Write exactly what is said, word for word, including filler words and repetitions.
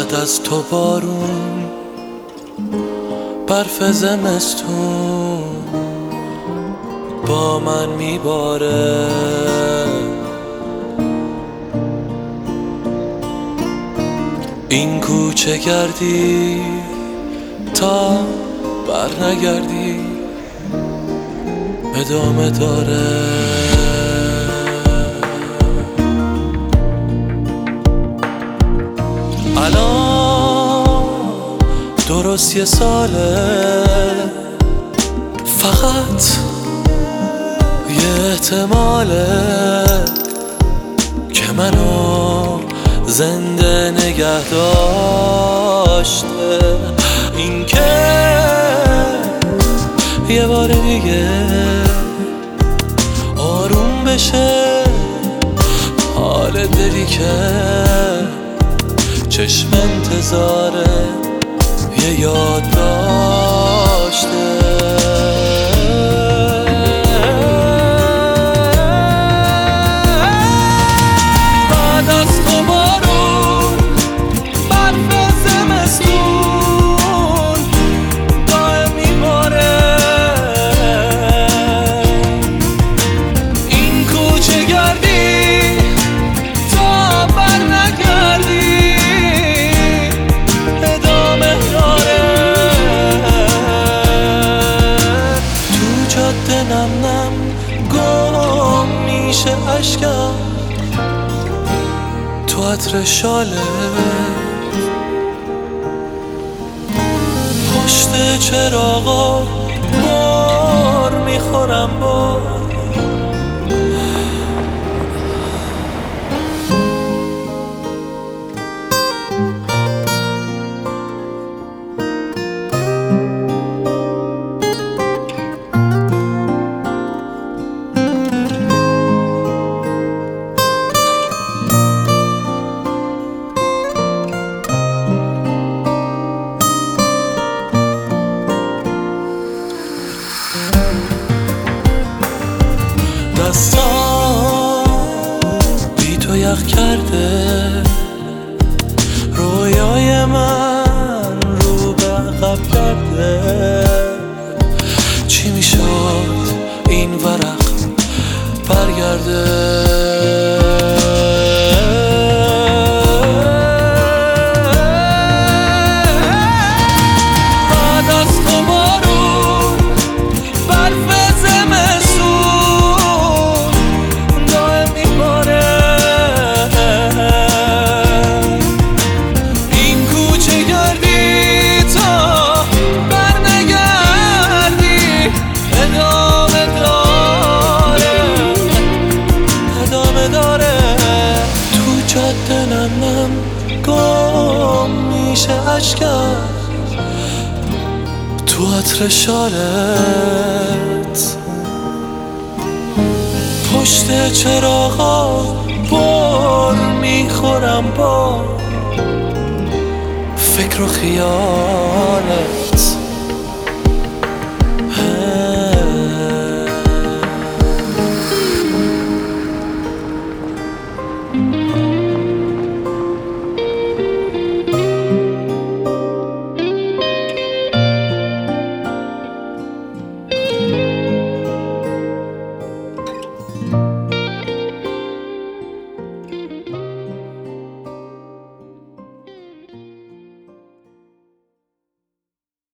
بعد از تو بارون، برف زمستون با من میباره. این کوچه گردی تا بر نگردی ادامه داره. الان درست یه ساله، فقط یه احتماله که منو زنده نگه داشته. این که یه بار دیگه آروم بشه حال دلی که چشم انتظاره یه یاد داشته. بعد از تو بارون، برف زمستون دائم میباره. این کوچه گردی تا بر نگردی ادامه داره. تو جاده نم نم گم میشه اشکم، تو عطر شاله پشت چراغا بار میخورم با دستان بی تو یخ کرده، رویای من رو به عقب کرده. چی میشد این ورق برگرده؟ دلم گم میشه اشکم تو عطر شالت، پشت چراغا بار میخورم با فکر و خیالت.